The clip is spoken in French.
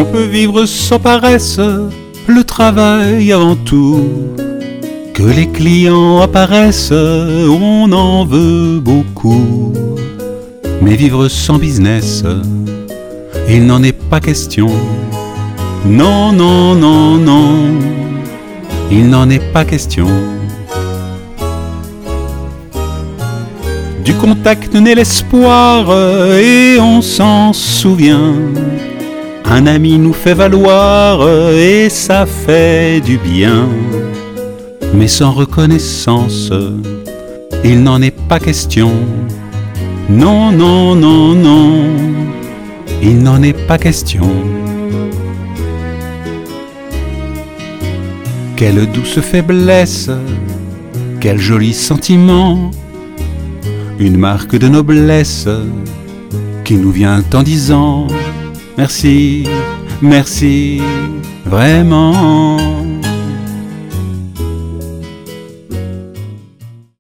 On peut vivre sans paresse, le travail avant tout. Que les clients apparaissent, on en veut beaucoup. Mais vivre sans business, il n'en est pas question. Non, non, non, non, il n'en est pas question. Du contact naît l'espoir et on s'en souvient. Un ami nous fait valoir et ça fait du bien. Mais sans reconnaissance, il n'en est pas question. Non, non, non, non, il n'en est pas question. Quelle douce faiblesse, quel joli sentiment, une marque de noblesse qui nous vient en disant merci, merci, vraiment.